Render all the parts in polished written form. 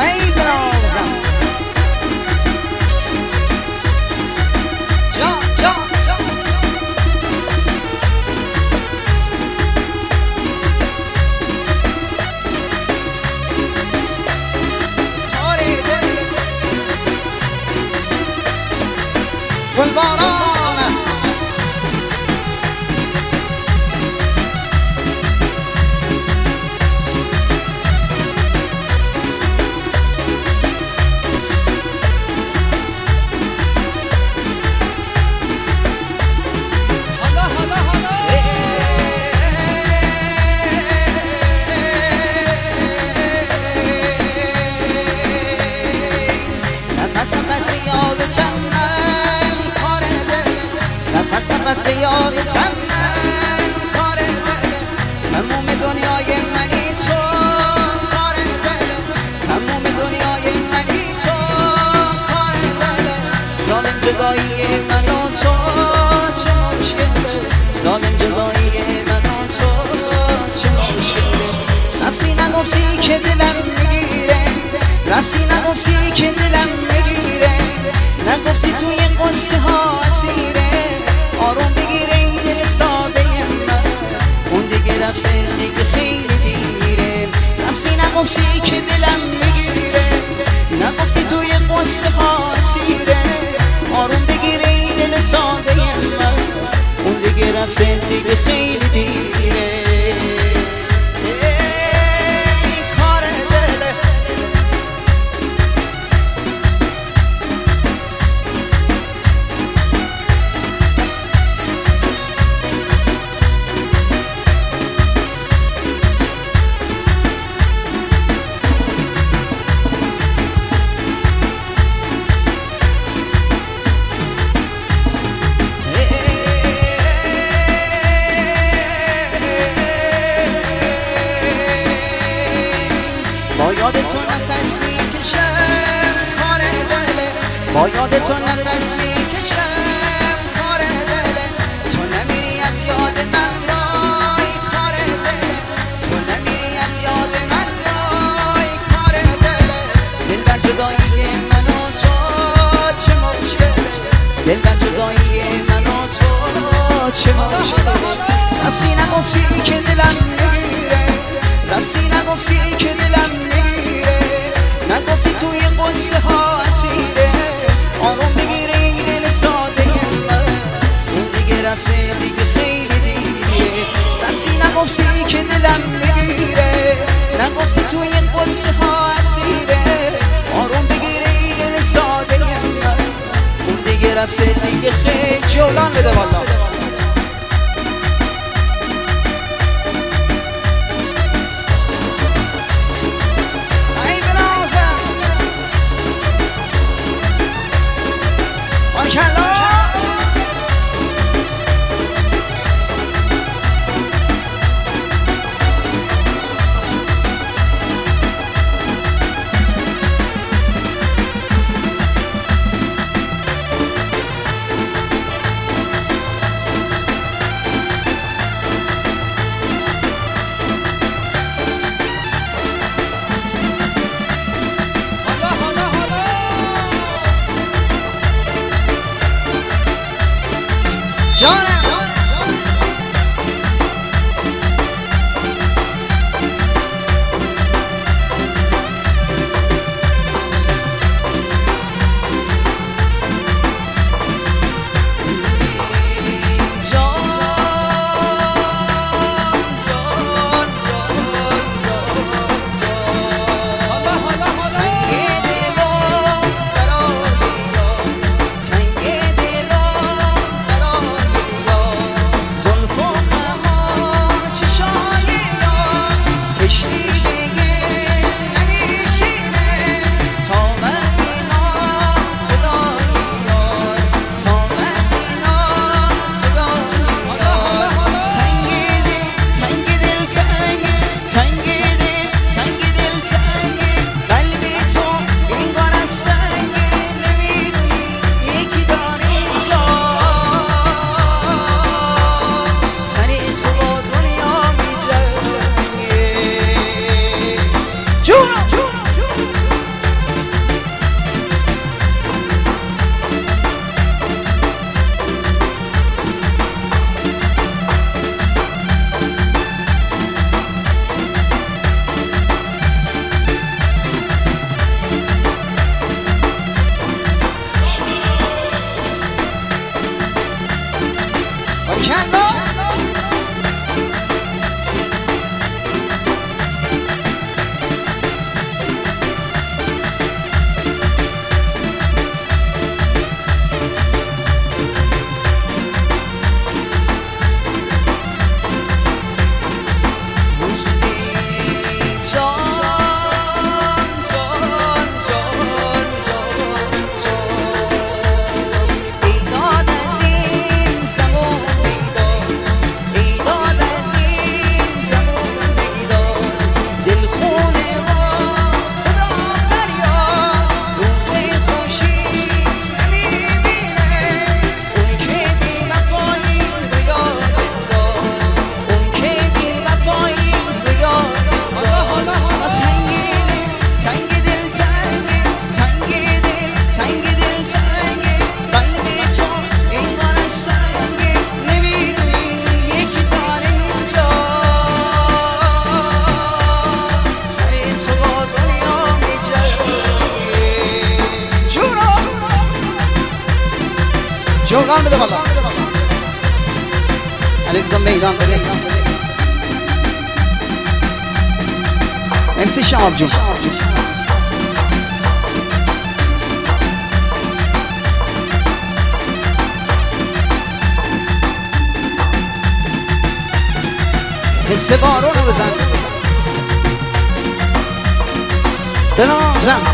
ای بنازم جا جا جا آره دل گلباران نفس به یادتم من کار دل تموم دنیای منی تو کار دل تموم دنیای منی تو کار دل ظالم جدایی من و تو چه مشکله ظالم جدایی من و تو چه مشکله رفتی نگفتی که دلم میگیره رفتی نگفتی که دلم میگیره نگفتی توی قصه ها اسیره آروم بگیره این دل ساده من اون دیگه رفته دیگه خیلی دیره رفتی نگفتی که دلم میگیره نگفتی توی قصه ها اسیره آروم بگیره این دل ساده من اون دیگه رفته دیگه خیلی دیره با یاد تو نفس میکشم کار دله با یاد تو نفس میکشم کار دله تو نمیری از یاد من وای کار دله تو نمیری از یاد من وای کار دله دل بر جدایی من و تو چه مشکله دل بر جدایی من و تو چه مشکله رفتی نگفتی که دلم میگیره رفتی نگفتی که دلم نگفتی توی قصه ها اسیره آروم بگیره این دل ساده من اون دیگه رفته دیگه خیلی دیره رفتی نگفتی که دلم میگیره نگفتی توی قصه ها اسیره آروم بگیره این دل ساده من اون دیگه رفته دیگه خیلی جولان بده والا جانم جوغان بده بالا علیکم میدان بده مرسی شهاب جون حس بارونو بزن بنازم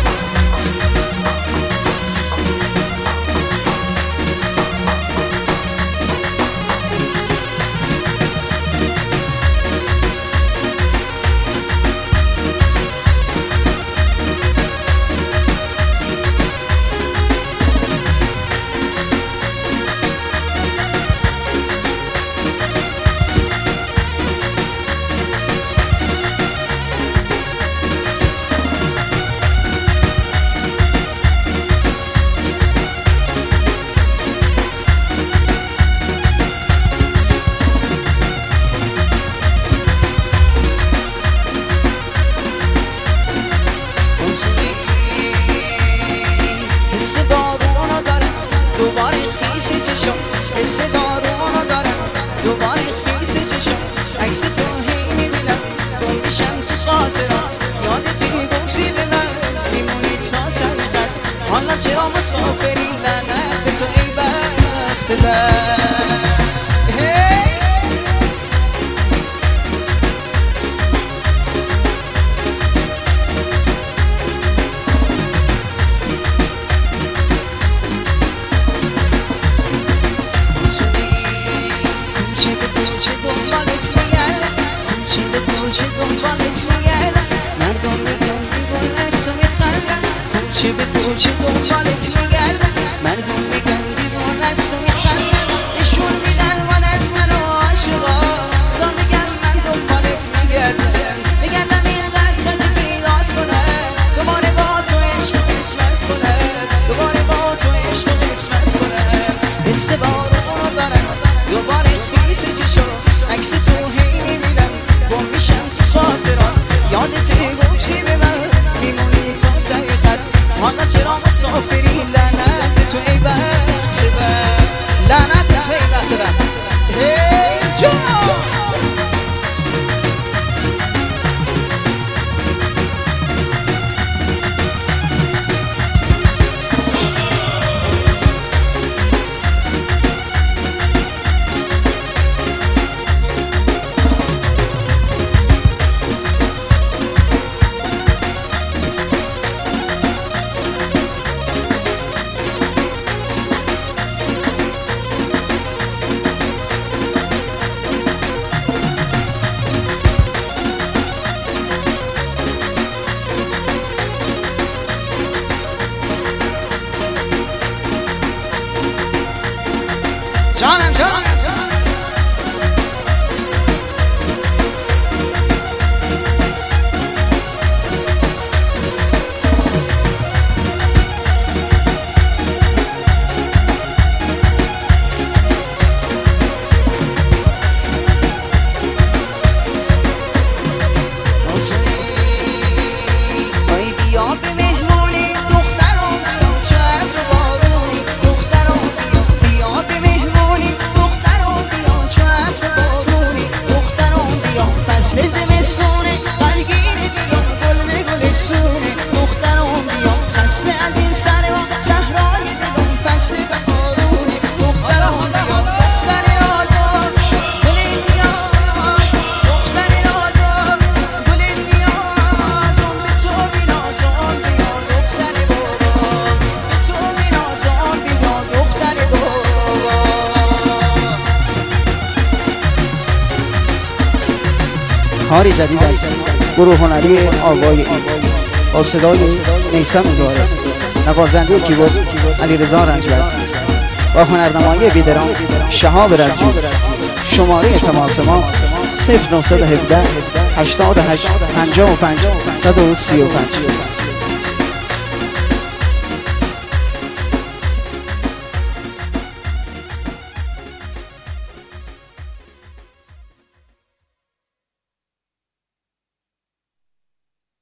حس بارونو دارم دوباره خیس چشم عکس تو هی میبینم گم میشم تو خاطرات یادت میگفتی به من میمونی تا طریقت حالا چرا مسافری لعنت به تو ای بخت بد کوچه به کوچه دنبالت میگردن مردم میگن دیوانه است و میخندن نشون میدن وان از من و عاشقا زان میگن من دنبالت میگردم میگردم اینقدر تا که پیدات کنم دوباره با تو عشق و قسمت کنم دوباره با تو عشق و قسمت کنم حس بارونو دارم دوباره خیس چشم عکس تو هی میبینم گم میشم تو خاطرات یادت گفتی به من میمونی تا ته خط حالا چرا مسافری لعنت به تو ای بخت بد لعنت به تو ای بخت بد هی جون جانم کاری جدید از گروه هنری آوای این با صدای میثم زاره، نوازنده کیبورد علیرضا رنجبر با هنرنمایی بیدرام شهاب رزجو. شماره تماس ما 0917 88 55 135.